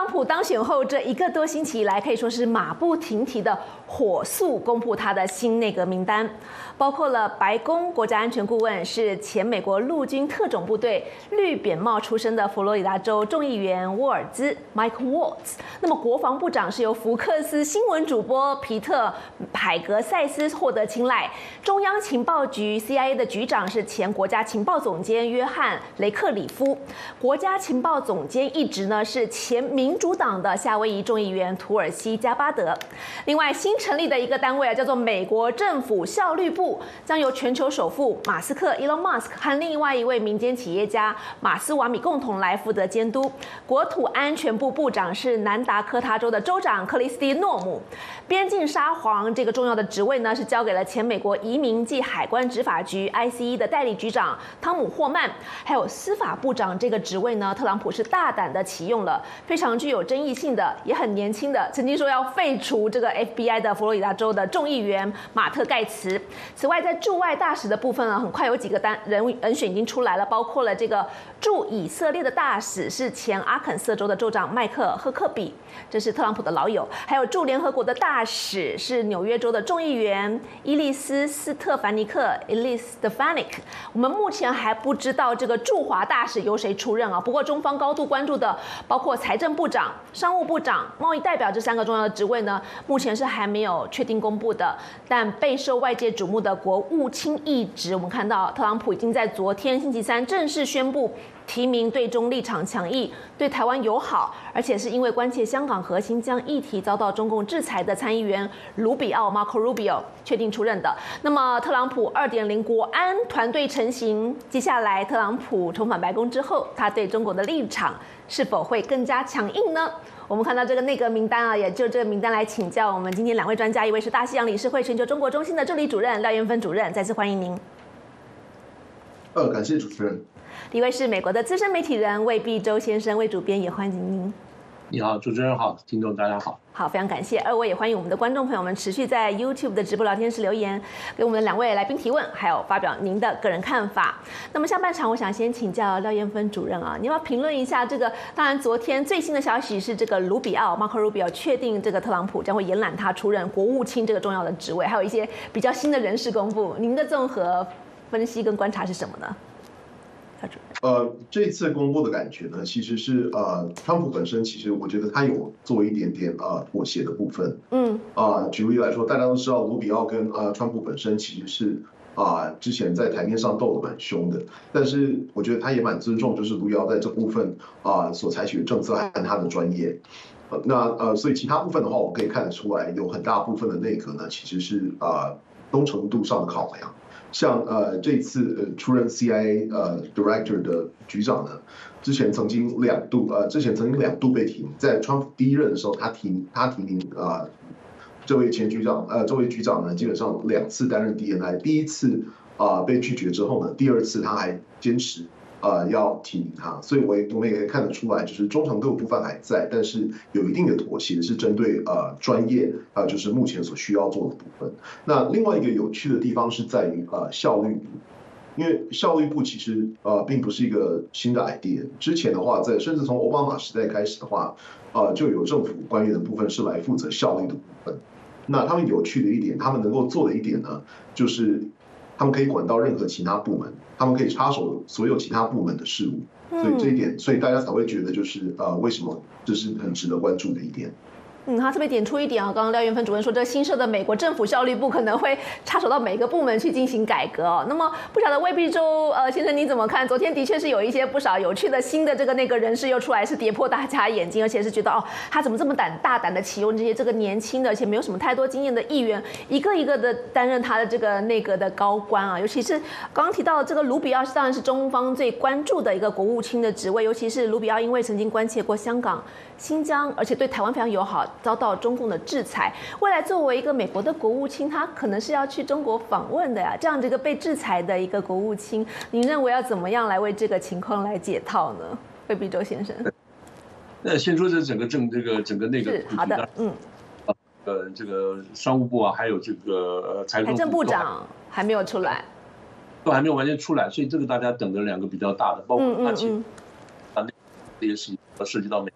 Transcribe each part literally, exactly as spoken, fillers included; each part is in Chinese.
普当选后这一个多星期以来，可以说是马不停蹄的火速公布他的新内阁名单，包括了白宫国家安全顾问是前美国陆军特种部队绿扁帽出身的佛罗里达州众议员沃尔兹 Mike Waltz， 那么国防部长是由福克斯新闻主播皮特海格塞斯获得青睐，中央情报局 C I A 的局长是前国家情报总监约翰雷克里夫，国家情报总监一职呢是前民主党的夏威夷众议员图尔西加巴德。另外新成立的一个单位啊，叫做美国政府效率部，将由全球首富马斯克 Elon Musk 和另外一位民间企业家马斯瓦米共同来负责监督。国土安全部部长是南达科他州的州长克里斯蒂诺姆。边境沙皇这个重要的职位呢，是交给了前美国移民及海关执法局 I C E 的代理局长汤姆霍曼。还有司法部长这个职位呢，特朗普是大胆的启用了非常具有争议性的，也很年轻的，曾经说要废除这个 F B I 的佛罗里达州的众议员马特盖茨。此外，在驻外大使的部分呢，很快有几个单人人选已经出来了，包括了这个驻以色列的大使是前阿肯色州的州长麦克赫克比，这是特朗普的老友；还有驻联合国的大使是纽约州的众议员伊利斯斯特凡尼克 （Elise Stefanik）。我们目前还不知道这个驻华大使由谁出任啊。不过中方高度关注的包括财政部长、商务部长、贸易代表这三个重要的职位呢，目前是还没有确定公布的。但备受外界瞩目的国务卿一职，我们看到特朗普已经在昨天星期三正式宣布提名对中立场强硬、对台湾友好，而且是因为关切香港和新疆议题遭到中共制裁的参议员卢比奥 Marco Rubio 确定出任的。那么特朗普 二点零 国安团队成型，接下来特朗普重返白宫之后，他对中国的立场是否会更加强硬呢？我们看到这个内阁名单啊，也就这个名单来请教我们今天两位专家，一位是大西洋理事会全球中国中心的助理主任廖元芬主任，再次欢迎您。 呃，感谢主持人。 一位是美国的资深媒体人魏必洲先生，魏主编也欢迎您。 你好，主持人好，听众大家好。 好，非常感谢二位，也欢迎我们的观众朋友们持续在 YouTube 的直播聊天室留言，给我们的两位来宾提问，还有发表您的个人看法。那么下半场，我想先请教廖元芬主任啊，你要不要评论一下这个？当然，昨天最新的消息是这个卢比奥 Marco Rubio 确定这个特朗普将会延揽他出任国务卿这个重要的职位，还有一些比较新的人事公布。您的综合分析跟观察是什么呢？ 呃，这次公布的感觉呢，其实是呃，川普本身其实我觉得他有做一点点呃妥协的部分。嗯。啊、呃，举例来说，大家都知道卢比奥跟呃川普本身其实是啊、呃、之前在台面上斗得蛮凶的，但是我觉得他也蛮尊重，就是卢比奥在这部分啊、呃、所采取的政策和他的专业。呃、那呃，所以其他部分的话，我可以看得出来，有很大部分的内阁呢，其实是啊、呃、忠诚度上的考量。像呃这次呃出任 C I A 呃 Director 的局长呢，之前曾经两度呃之前曾经两度被提名，在川普第一任的时候，他提他提名啊、呃、这位前局长呃这位局长呢，基本上两次担任 D N I， 第一次啊、呃、被拒绝之后呢，第二次他还坚持呃要提名他，所以我也我们也可以看得出来，就是忠诚度部分还在，但是有一定的妥协是针对呃专业啊、呃、就是目前所需要做的部分。那另外一个有趣的地方是在于呃效率部，因为效率部其实呃并不是一个新的 idea， 之前的话在甚至从奥巴马时代开始的话，呃就有政府官员的部分是来负责效率的部分。那他们有趣的一点，他们能够做的一点呢，就是他们可以管到任何其他部门，他们可以插手所有其他部门的事务，所以这一点，所以大家才会觉得就是呃，为什么这是很值得关注的一点。 嗯，他特别点出一点啊，刚刚廖元芬主任说，这个新设的美国政府效率部可能会插手到每个部门去进行改革哦。那么不晓得魏必洲呃先生你怎么看？昨天的确是有一些不少有趣的新的这个那个人士又出来，是跌破大家眼镜，而且是觉得哦，他怎么这么胆大胆的启用这些这个年轻的而且没有什么太多经验的议员，一个一个的担任他的这个内阁的高官啊。尤其是刚刚提到这个卢比奥，当然是中方最关注的一个国务卿的职位，尤其是卢比奥因为曾经关切过香港、新疆，而且对台湾非常友好，遭到中共的制裁。未来作为一个美国的国务卿，他可能是要去中国访问的呀。这样这个被制裁的一个国务卿，您认为要怎么样来为这个情况来解套呢？魏必洲先生。 那先说这整个政这个整个那个好的，嗯， 呃，这个商务部啊，还有这个呃财政财政部长还没有出来， 都还没有完全出来，所以这个大家等着两个比较大的，包括他其实啊那这些事情涉及到美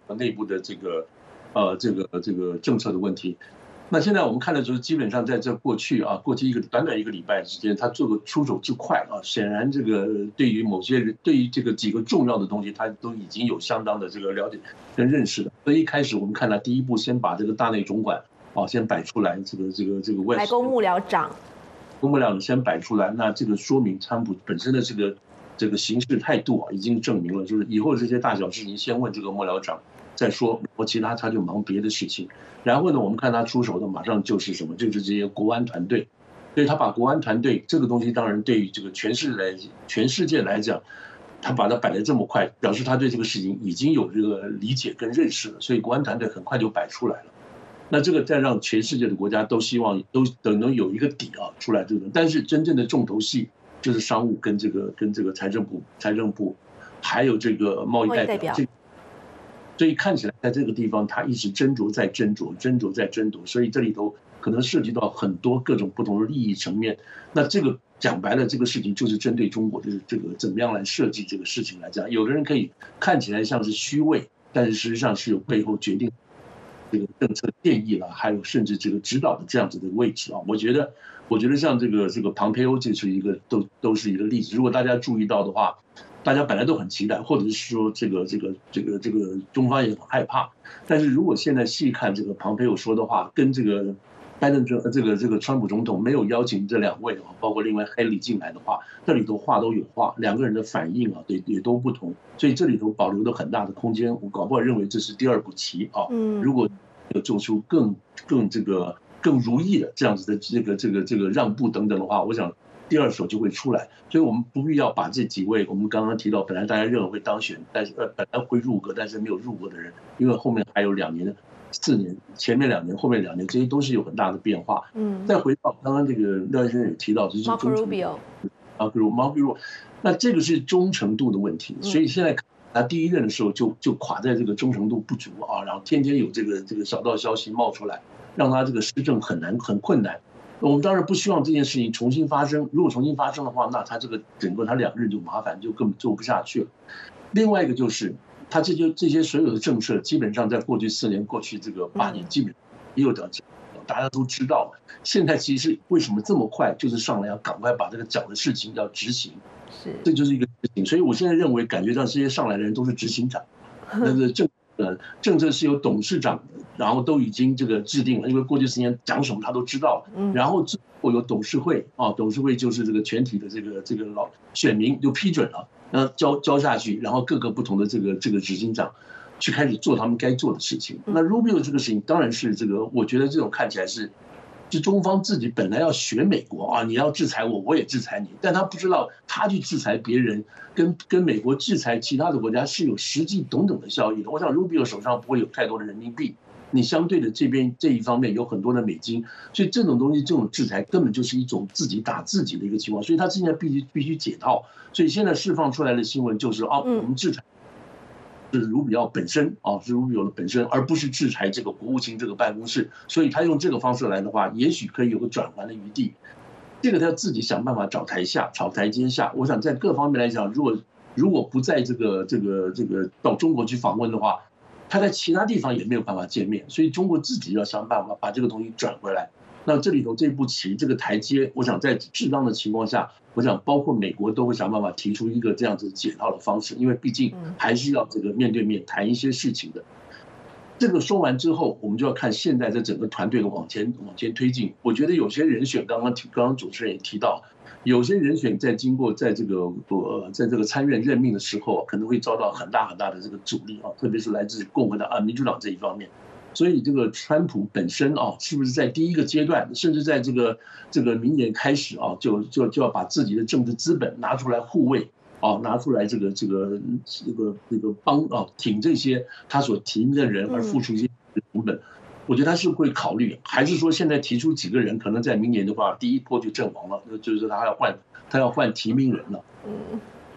内部的这个呃这个这个政策的问题。那现在我们看的就是基本上在这过去啊，过去一个短短一个礼拜之间，他做个出手之快啊，显然这个对于某些人，对于这个几个重要的东西，他都已经有相当的这个了解跟认识了。所以一开始我们看他第一步，先把这个大内总管啊先摆出来，这个这个这个白宫幕僚长， 公幕僚先摆出来，那这个说明川普本身的这个这个行事态度啊，已经证明了，就是以后这些大小事情先问这个幕僚长。再说，我其他他就忙别的事情。然后呢，我们看他出手的马上就是什么，就是这些国安团队。所以他把国安团队这个东西，当然对于这个全世来全世界来讲，他把它摆得这么快，表示他对这个事情已经有这个理解跟认识了。所以国安团队很快就摆出来了。那这个再让全世界的国家都希望都等能有一个底啊出来这个，但是真正的重头戏就是商务跟这个跟这个财政部、财政部，还有这个贸易代表。所以看起来在这个地方，他一直斟酌在斟酌，斟酌在斟酌，所以这里头可能涉及到很多各种不同的利益层面。那这个讲白了，这个事情就是针对中国，就是这个怎么样来设计这个事情来讲。有的人可以看起来像是虚伪，但是实际上是有背后决定这个政策建议了，还有甚至这个指导的这样子的位置啊。我觉得，我觉得像这个这个庞培欧，这是一个都都是一个例子。如果大家注意到的话。大家本来都很期待，或者是说这个这个这个这个中方也很害怕，但是如果现在细看这个庞培友说的话，跟这个拜登这这个这个川普总统没有邀请这两位啊，包括另外黑里进来的话，这里头话都有话，两个人的反应啊，也也都不同，所以这里头保留了很大的空间。我搞不好认为这是第二步棋啊，如果有做出更更这个更如意的这样子的这个这个这个让步等等的话，我想。第二手就会出来，所以我们不必要把这几位我们刚刚提到，本来大家认为会当选，但是呃本来会入阁，但是没有入阁的人，因为后面还有两年、四年，前面两年、后面两年，这些都是有很大的变化。嗯，再回到刚刚这个廖先生也提到，就是忠诚度啊，比如 Marco Rubio， 那这个是忠诚度的问题，所以现在他第一任的时候就就垮在这个忠诚度不足啊，然后天天有这个这个小道消息冒出来，让他这个施政很难很困难。我们当然不希望这件事情重新发生，如果重新发生的话，那他这个整个他两任就麻烦，就根本做不下去了。另外一个就是，他这些这些所有的政策，基本上在过去四年、过去这个八年，基本也有的大家都知道。现在其实为什么这么快，就是上来要赶快把这个讲的事情要执行，是这就是一个事情。所以我现在认为，感觉上这些上来的人都是执行长，那个政。呃，政策是由董事长，然后都已经这个制定了，因为过去十年讲什么他都知道了。然后之后有董事会啊，董事会就是这个全体的这个这个老选民就批准了，那交交下去，然后各个不同的这个这个执行长去开始做他们该做的事情。那 Rubio 这个事情当然是这个，我觉得这种看起来是。是中方自己本来要学美国啊，你要制裁我，我也制裁你，但他不知道他去制裁别人，跟跟美国制裁其他的国家是有实际等等的效益的。我想 Rubio 手上不会有太多的人民币，你相对的这边这一方面有很多的美金，所以这种东西这种制裁根本就是一种自己打自己的一个情况，所以他现在必须必须解套。所以现在释放出来的新闻就是啊，我们制裁。是卢比奥本身啊，是卢比奥的本身，而不是制裁这个国务卿这个办公室。所以他用这个方式来的话，也许可以有个转圜的余地。这个他要自己想办法找台下，找台阶下。我想在各方面来讲，如果如果不在这个这个这个到中国去访问的话，他在其他地方也没有办法见面。所以中国自己要想办法把这个东西转回来。那这里头这步棋这个台阶，我想在适当的情况下，我想包括美国都会想办法提出一个这样子解套的方式，因为毕竟还是要这个面对面谈一些事情的。这个说完之后，我们就要看现在这整个团队的往前往前推进。我觉得有些人选，刚刚提刚刚主持人也提到，有些人选在经过在这个呃在这个参院任命的时候，可能会遭到很大很大的这个阻力啊，特别是来自共和党啊民主党这一方面。所以这个川普本身啊，是不是在第一个阶段，甚至在这个这个明年开始啊，就就就要把自己的政治资本拿出来护卫啊，拿出来这个这个这个这个帮啊挺这些他所提名的人而付出一些成本，我觉得他是会考虑，还是说现在提出几个人，可能在明年的话，第一波就阵亡了，就是他要换他要换提名人了。嗯。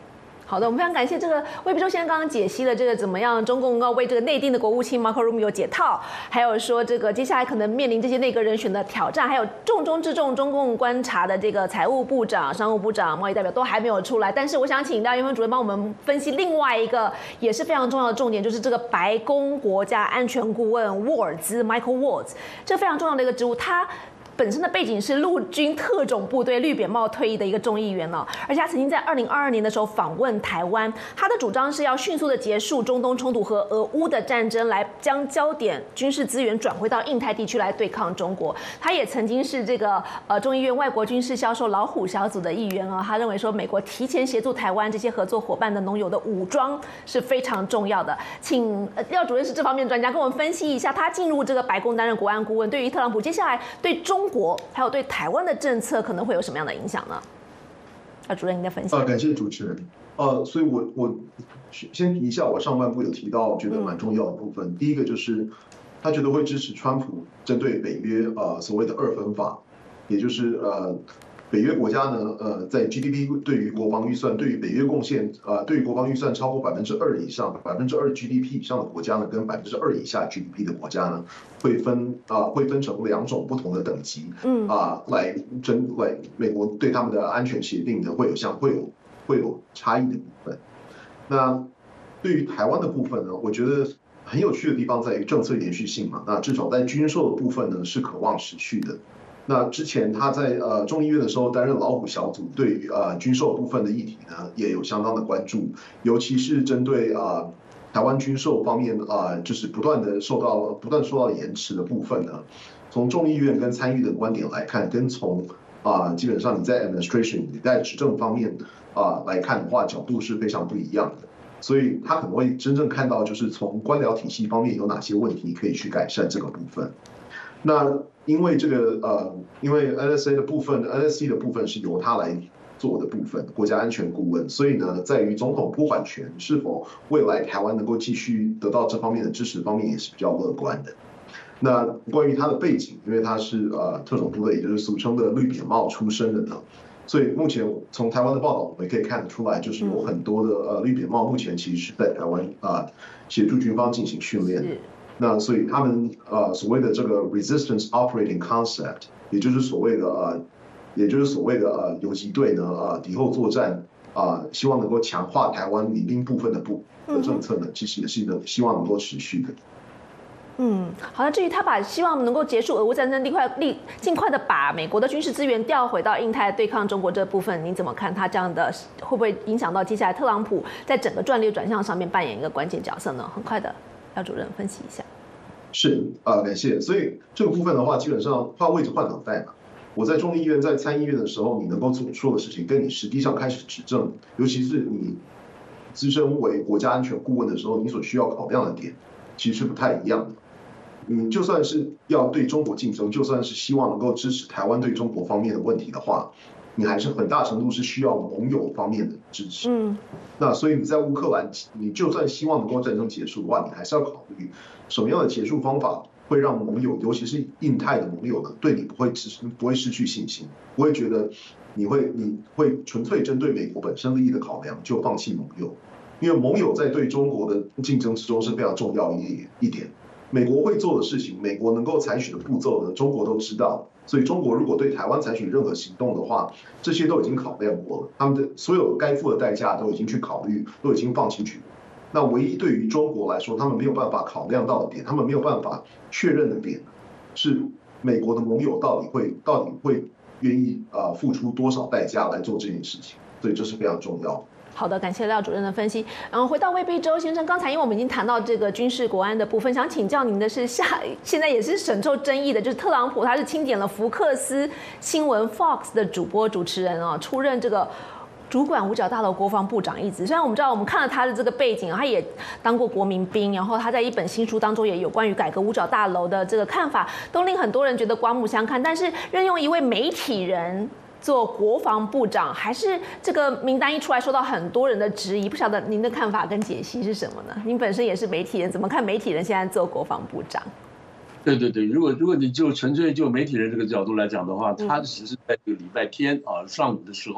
好的，我们非常感谢这个魏必洲先生刚刚解析了这个怎么样中共要为这个内定的国务卿 Marco Rubio 解套，还有说这个接下来可能面临这些内阁人选的挑战，还有重中之重中共观察的这个财务部长、商务部长、贸易代表都还没有出来。但是我想请廖元芬主任帮我们分析另外一个也是非常重要的重点，就是这个白宫国家安全顾问沃尔兹 Michael Waltz， 这非常重要的一个职务，他本身的背景是陆军特种部队绿扁帽退役的一个众议员哦，而且他曾经在二零二二年的时候访问台湾，他的主张是要迅速的结束中东冲突和俄乌的战争，来将焦点军事资源转回到印太地区来对抗中国。他也曾经是这个呃众议院外国军事销售老虎小组的议员哦，他认为说美国提前协助台湾这些合作伙伴的盟友的武装是非常重要的。请廖主任是这方面的专家跟我们分析一下，他进入这个白宫担任国安顾问，对于特朗普接下来对中中国还有对台湾的政策可能会有什么样的影响呢？啊，主任，您的分析。 啊，感谢主持人。呃，所以我我先提一下，我上半部有提到，觉得蛮重要的部分。嗯、第一个就是他觉得会支持川普针对北约呃所谓的二分法，也就是呃。北约国家呢，呃，在 G D P 对于国防预算，对于北约贡献，呃，对于国防预算超过百分之二以上，百分之二 G D P 以上的国家呢，跟百分之二以下 G D P 的国家呢，会分啊、呃，会分成两种不同的等级，嗯啊、呃，来针来美国对他们的安全协定呢，会有像会有会有差异的部分。那对于台湾的部分呢，我觉得很有趣的地方在于政策延续性嘛，那至少在军售的部分呢，是可望持续的。那之前他在呃众议院的时候担任老虎小组，对于呃军售部分的议题呢也有相当的关注，尤其是针对啊、呃、台湾军售方面啊、呃、就是不断的受到不断受到延迟的部分呢，从众议院跟参议的观点来看，跟从啊、呃、基本上你在 administration 你在执政方面啊、呃、来看的话，角度是非常不一样的，所以他可能会真正看到就是从官僚体系方面有哪些问题可以去改善这个部分。那因为这个呃，因为 N S A 的部分 ，N S C 的部分是由他来做的部分，国家安全顾问，所以呢，在于总统拨款权是否未来台湾能够继续得到这方面的支持方面也是比较乐观的。那关于他的背景，因为他是呃特种部队，也就是俗称的绿扁帽出身的呢，所以目前从台湾的报道我们也可以看得出来，就是有很多的呃绿扁帽目前其实是在台湾啊、呃、协助军方进行训练的。那所以他们呃所谓的这个 resistance operating concept， 也就是所谓的呃，也就是所谓的呃游击队呢呃敌后作战啊、呃，希望能够强化台湾民兵部分的部的政策呢，其实也是能希望能够持续的。 嗯，好，那至于他把希望能够结束俄乌战争，尽快立尽快的把美国的军事资源调回到印太对抗中国这部分，您怎么看？他这样的会不会影响到接下来特朗普在整个战略转向上面扮演一个关键角色呢？很快的。廖主任分析一下。 是啊、呃，感谢。所以这个部分的话，基本上换位置换脑袋嘛。我在众议院、在参议院的时候，你能够做说的事情，跟你实际上开始执政，尤其是你资深为国家安全顾问的时候，你所需要考量的点，其实是不太一样的。你就算是要对中国竞争，就算是希望能够支持台湾对中国方面的问题的话，你还是很大程度是需要盟友方面的支持。嗯，那所以你在乌克兰，你就算希望能够战争结束的话，你还是要考虑什么样的结束方法会让盟友，尤其是印太的盟友呢，对你不会支持，不会失去信心，不会觉得你会你会纯粹针对美国本身利益的考量就放弃盟友，因为盟友在对中国的竞争之中是非常重要一一点。美国会做的事情，美国能够采取的步骤呢，中国都知道。所以中国如果对台湾采取任何行动的话，这些都已经考量过了，他们的所有该付的代价都已经去考虑，都已经放进去。那唯一对于中国来说，他们没有办法考量到的点，他们没有办法确认的点，是美国的盟友到底会到底会愿意啊、呃、付出多少代价来做这件事情，所以这是非常重要的。 好的，感谢廖主任的分析。然后回到魏必洲先生，刚才因为我们已经谈到这个军事国安的部分，想请教您的是下现在也是深受争议的，就是特朗普他是钦点了福克斯新闻 Fox 的主播主持人哦，出任这个主管五角大楼国防部长一职。虽然我们知道我们看了他的这个背景，他也当过国民兵，然后他在一本新书当中也有关于改革五角大楼的这个看法，都令很多人觉得刮目相看。但是任用一位媒体人做国防部长，还是这个名单一出来受到很多人的质疑，不晓得您的看法跟解析是什么呢？您本身也是媒体人，怎么看媒体人现在做国防部长？ 对对对，如果如果你就纯粹就媒体人这个角度来讲的话，他只是在这个礼拜天啊上午的时候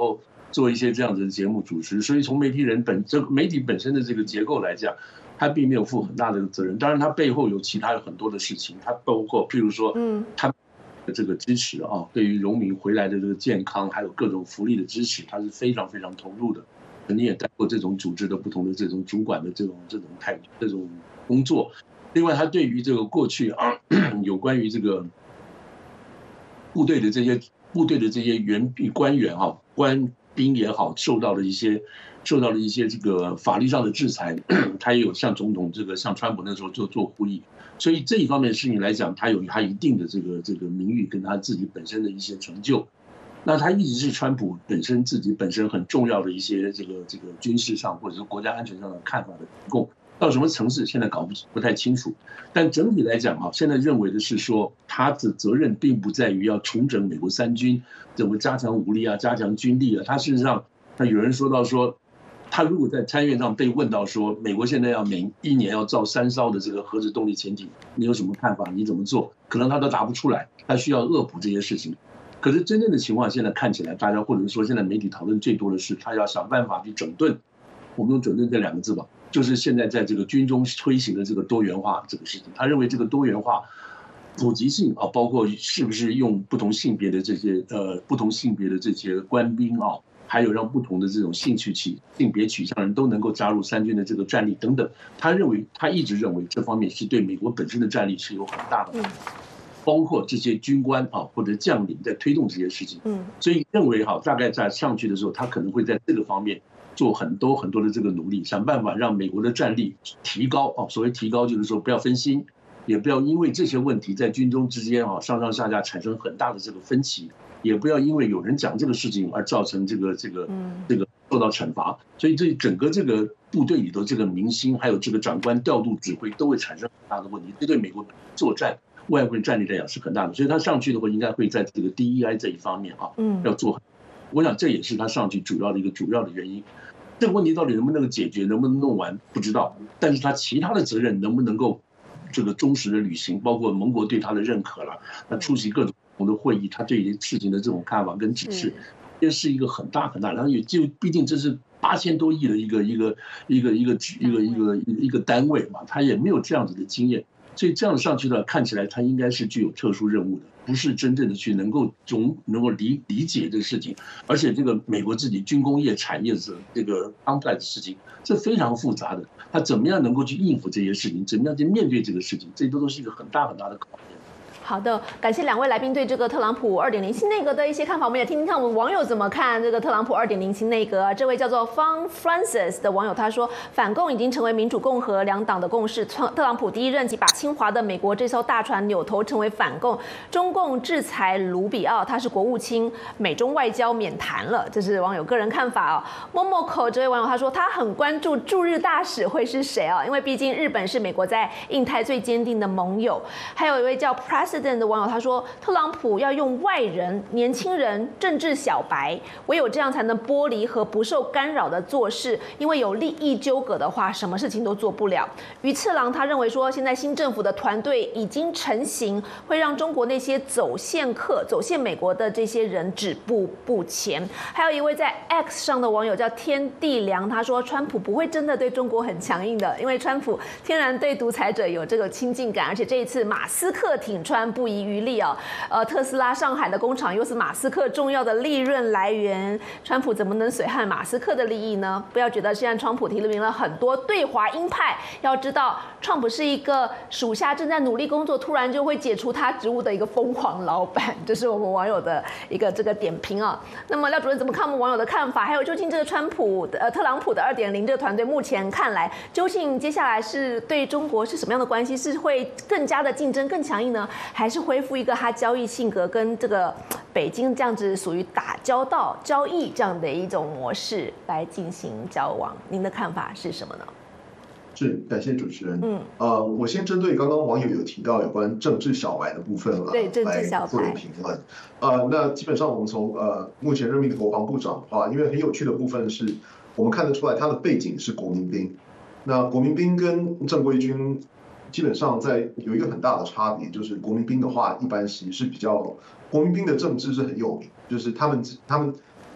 做一些这样子的节目主持，所以从媒体人本这媒体本身的这个结构来讲，他并没有负很大的责任。当然，他背后有其他有很多的事情，他包括譬如说，嗯，他的这个支持啊，对于农民回来的这个健康，还有各种福利的支持，他是非常非常投入的。你也带过这种组织的不同的这种主管的这种这种态这种工作。另外，他对于这个过去啊，有关于这个部队的这些部队的这些员官员啊，官兵也好，受到了一些受到了一些这个法律上的制裁，他也有向总统这个向川普那时候就做呼吁。所以这一方面的事情来讲，他有他一定的这个这个名誉跟他自己本身的一些成就。那他一直是川普本身自己本身很重要的一些这个这个军事上或者是国家安全上的看法的提供，到什么层次现在搞不不太清楚。但整体来讲啊，现在认为的是说，他的责任并不在于要重整美国三军，怎么加强武力啊，加强军力啊。他事实上，那有人说到说，他如果在参院上被问到说，美国现在要每一年要造三艘的这个核子动力潜艇，你有什么看法？你怎么做？可能他都答不出来，他需要恶补这些事情。可是真正的情况，现在看起来，大家或者说现在媒体讨论最多的是，他要想办法去整顿。我们用整顿这两个字吧，就是现在在这个军中推行的这个多元化这个事情。他认为这个多元化、普及性啊，包括是不是用不同性别的这些呃不同性别的这些官兵啊，还有让不同的这种性取性性别取向的人都能够加入三军的这个战力等等。他认为，他一直认为这方面是对美国本身的战力是有很大的。包括这些军官啊或者将领在推动这些事情，嗯，所以认为哈，大概在上去的时候，他可能会在这个方面做很多很多的这个努力，想办法让美国的战力提高啊。所谓提高，就是说不要分心，也不要因为这些问题在军中之间啊上上下下产生很大的这个分歧，也不要因为有人讲这个事情而造成这个这个这个受到惩罚。所以这整个这个部队里头这个民心，还有这个长官调度指挥，都会产生很大的问题，这对美国作战。外国人战力来讲是很大的，所以他上去的话，应该会在这个 D E I 这一方面啊，要做。我想这也是他上去主要的一个主要的原因。这个问题到底能不能解决，能不能弄完，不知道。但是他其他的责任能不能够这个忠实的履行，包括盟国对他的认可了，他出席各种不同的会议，他对于事情的这种看法跟指示，这是一个很大很大的。然后也就毕竟这是八千多亿的一个一个一个一个一个一个一个单位嘛，他也没有这样子的经验。所以这样上去的，看起来他应该是具有特殊任务的，不是真正的去能够总能够理理解这个事情。而且这个美国自己军工业产业的这个 complex 的事情是非常复杂的，他怎么样能够去应付这些事情，怎么样去面对这个事情，这都都是一个很大很大的考验。 好的，感谢两位来宾对这个特朗普二点零新内阁的一些看法，我们也听听看我们网友怎么看这个特朗普二点零新内阁。这位叫做方 Francis 的网友他说，反共已经成为民主共和两党的共识。特朗普第一任期把侵华的美国这艘大船扭头成为反共，中共制裁卢比奥，他是国务卿，美中外交免谈了。这是网友个人看法哦。Momoko 这位网友他说，他很关注驻日大使会是谁啊？因为毕竟日本是美国在印太最坚定的盟友。还有一位叫 President的网友他说，特朗普要用外人、年轻人、政治小白，唯有这样才能剥离和不受干扰的做事，因为有利益纠葛的话，什么事情都做不了。于次郎他认为说，现在新政府的团队已经成型，会让中国那些走线客、走线美国的这些人止步不前。还有一位在 X 上的网友叫天地良，他说，川普不会真的对中国很强硬的，因为川普天然对独裁者有这个亲近感，而且这一次马斯克挺川不遗余力啊，呃，特斯拉上海的工厂又是马斯克重要的利润来源，川普怎么能随和马斯克的利益呢？不要觉得现在川普提名了很多对华鹰派，要知道川普是一个属下正在努力工作，突然就会解除他职务的一个疯狂老板，这是我们网友的一个这个点评啊。那么廖主任怎么看我们网友的看法？还有究竟这个川普的呃特朗普的二点零这个团队目前看来，究竟接下来是对中国是什么样的关系？是会更加的竞争更强硬呢，还是恢复一个他交易性格跟这个北京这样子属于打交道、交易这样的一种模式来进行交往？您的看法是什么呢？ 是，感谢主持人。嗯，呃，我先针对刚刚网友有提到有关政治小白的部分了， 对，政治小白来做点评论。呃，那基本上我们从呃目前任命的国防部长的话，因为很有趣的部分是，我们看得出来他的背景是国民兵，那国民兵跟正规军基本上在有一个很大的差别，就是国民兵的话，一般其实是比较国民兵的政治是很有名，就是他们他们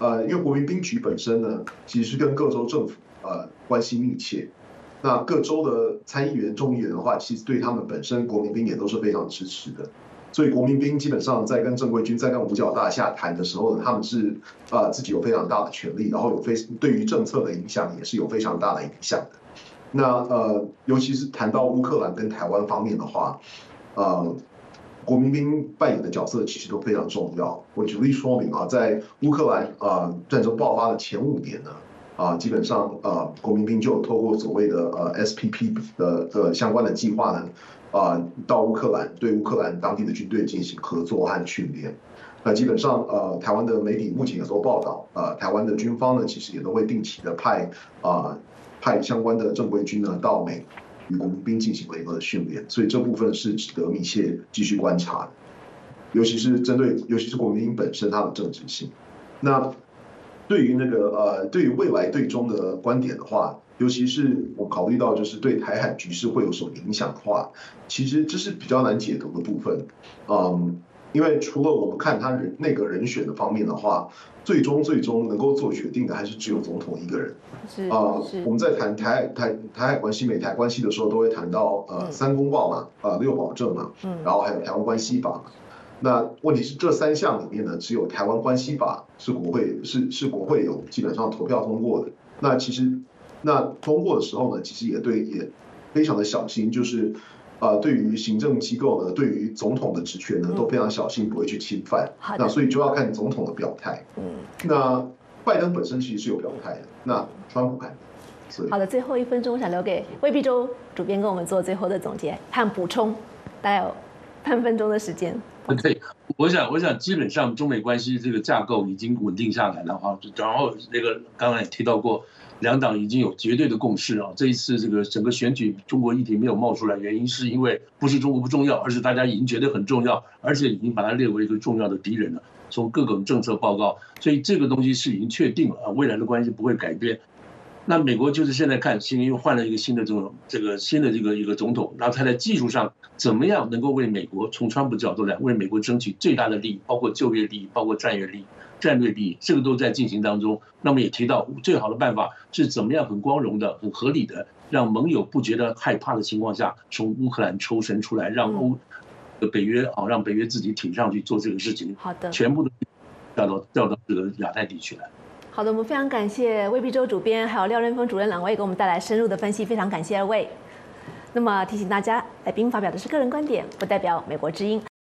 呃，因为国民兵局本身呢，其实是跟各州政府呃关系密切。那各州的参议员、众议员的话，其实对他们本身国民兵也都是非常支持的。所以国民兵基本上在跟正规军、在跟五角大厦谈的时候呢，他们是呃自己有非常大的权利，然后有非对于政策的影响也是有非常大的影响的。那呃，尤其是谈到乌克兰跟台湾方面的话，呃，国民兵扮演的角色其实都非常重要。我举例说明啊，在乌克兰啊、呃、战争爆发的前五年呢，啊、呃，基本上呃国民兵就有透过所谓的呃 S P P 的的相关的计划呢。啊、呃，到乌克兰对乌克兰当地的军队进行合作和训练。那基本上，呃，台湾的媒体目前有做报道，呃，台湾的军方呢，其实也都会定期的派啊、呃、派相关的正规军呢到美与国民兵进行联合的训练，所以这部分是值得密切继续观察的，尤其是针对，尤其是国民兵本身它的政治性。那对于那个呃，对于未来对中的观点的话，尤其是我考虑到就是对台海局势会有什么影响的话，其实这是比较难解读的部分。嗯，因为除了我们看他人那个人选的方面的话，最终最终能够做决定的还是只有总统一个人。 是啊、呃，我们在谈台海台台海关系、美台关系的时候，都会谈到呃三公报嘛，呃六保证嘛，然后还有台湾关系法嘛。那问题是这三项里面呢，只有台湾关系法是国会是是国会有基本上投票通过的。那其实那通过的时候呢，其实也对也非常的小心，就是呃对于行政机构呢，对于总统的职权呢，都非常小心，不会去侵犯。那所以就要看总统的表态。嗯，那拜登本身其实是有表态的，那川普看。 好的，最后一分钟，我想留给魏必洲主编跟我们做最后的总结和补充，大概有半分钟的时间。 对，我想，我想基本上中美关系这个架构已经稳定下来了哈。然后那个刚才也提到过，两党已经有绝对的共识啊。这一次这个整个选举，中国议题没有冒出来，原因是因为不是中国不重要，而是大家已经觉得很重要，而且已经把它列为一个重要的敌人了。从各种政策报告，所以这个东西是已经确定了啊，未来的关系不会改变。那美国就是现在看，新又换了一个新的这种这个新的这个一个总统，然后他在技术上怎么样能够为美国从川普角度来为美国争取最大的利益，包括就业利益，包括战略利益、战略利益，这个都在进行当中。那么也提到最好的办法是怎么样很光荣的、很合理的，让盟友不觉得害怕的情况下，从乌克兰抽身出来，让欧北约啊，让北约自己挺上去做这个事情。 好的， 全部都调到调到这个亚太地区来。 好的，我们非常感谢魏必洲主编还有廖任峰主任两位给我们带来深入的分析，非常感谢二位。那么提醒大家，来宾发表的是个人观点，不代表美国之音。